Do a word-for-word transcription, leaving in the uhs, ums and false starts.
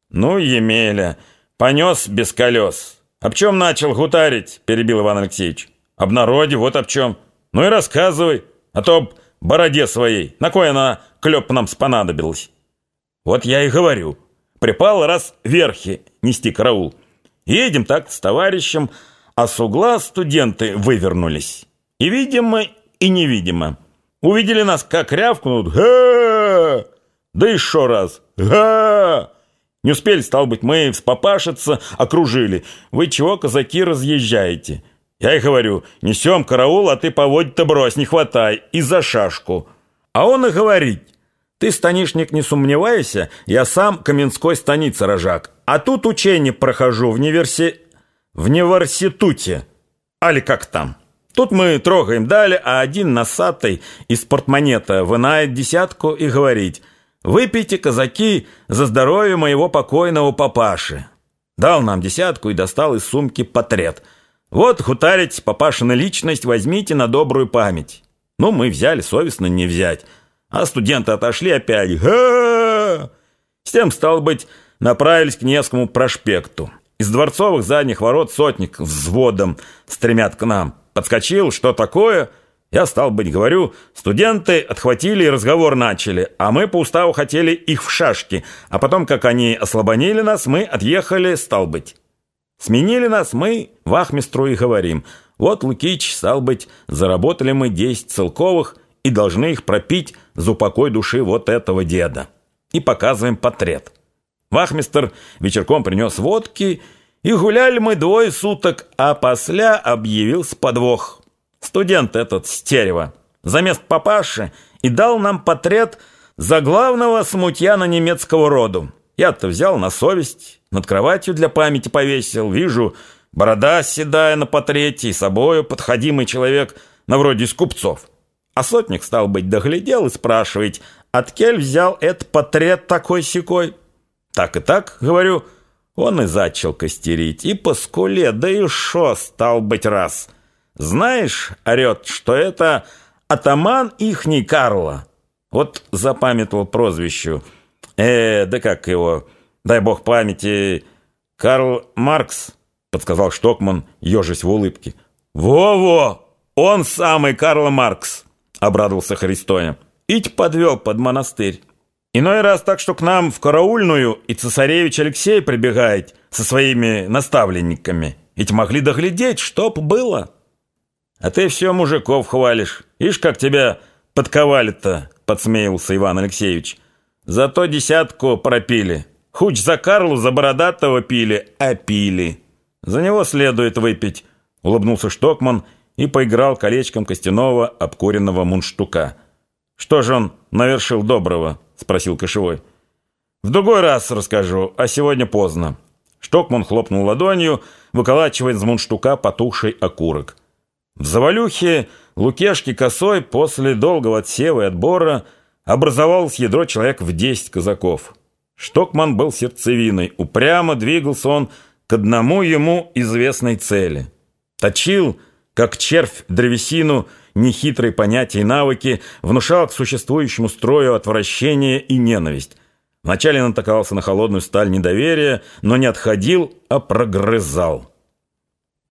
Ну, Емеля, понес без колес. Об чем начал гутарить, перебил Иван Алексеевич. Об народе, вот об чем. Ну и рассказывай, а то об бороде своей. На кой она, клёп, нам спонадобилась? Вот я и говорю. Припал раз верхи нести караул. Едем так с товарищем, а с угла студенты вывернулись. И видимо, и невидимо. Увидели нас, как рявкнут. Га! Да еще раз. Га! Не успели, стал быть, мы вспопашиться, окружили. Вы чего, казаки, разъезжаете? Я и говорю, несем караул, а ты поводь-то брось, не хватай, и за шашку. А он и говорит, ты, станишник, не сомневайся, я сам Каменской станицы рожак, а тут учение прохожу в универси... в университуте. Али как там? Тут мы трогаем дали, а один носатый из портмонета вынает десятку и говорит, выпейте, казаки, за здоровье моего покойного папаши. Дал нам десятку и достал из сумки портрет. Вот, хутарить, папашина личность возьмите на добрую память. Ну, мы взяли, совестно не взять. А студенты отошли опять. Га! С тем, стало быть, направились к Невскому проспекту. Из дворцовых задних ворот сотник взводом стремят к нам. Подскочил, что такое? Я, стал быть, говорю, студенты отхватили и разговор начали, а мы по уставу хотели их в шашки, а потом, как они ослабонили нас, мы отъехали, стал быть. Сменили нас, мы вахмистру и говорим, вот, Лукич, стал быть, заработали мы десять целковых и должны их пропить за упокой души вот этого деда. И показываем портрет. Вахмистр вечерком принес водки, и гуляли мы двое суток, а после объявился подвох. Студент этот стерева замест папаши и дал нам портрет за главного смутьяна немецкого роду. Я-то взял на совесть, над кроватью для памяти повесил. Вижу, борода седая на портрете, и собою подходимый человек, на вроде из купцов. А сотник, стал быть, доглядел и спрашивает, откель взял этот портрет такой-сякой? Так и так, говорю, он и зачал костерить, и по скуле, да и шо, стал быть, раз. Знаешь, орет, что это атаман ихний Карла. Вот запамятовал прозвищу. Э, да как его, дай бог памяти, Карл Маркс, подсказал Штокман, ежась в улыбке. Во-во, он самый Карл Маркс, обрадовался Христоня. Ить подвел под монастырь. Иной раз так, что к нам в караульную и цесаревич Алексей прибегает со своими наставленниками. Ведь могли доглядеть, чтоб было. А ты все мужиков хвалишь. Ишь, как тебя подковали-то, подсмеивался Иван Алексеевич. Зато десятку пропили. Хуч за Карлу, за Бородатого пили, а пили. За него следует выпить, улыбнулся Штокман и поиграл колечком костяного обкуренного мундштука. Что же он навершил доброго? Спросил Кошевой. В другой раз расскажу, а сегодня поздно. Штокман хлопнул ладонью, выколачивая из мундштука потухший окурок. В завалюхе Лукешки Косой после долгого отсева и отбора образовалось ядро человек в десять казаков. Штокман был сердцевиной, упрямо двигался он к одному ему известной цели. Точил, как червь, древесину, нехитрые понятия и навыки, внушал к существующему строю отвращение и ненависть. Вначале натыкался на холодную сталь недоверия, но не отходил, а прогрызал.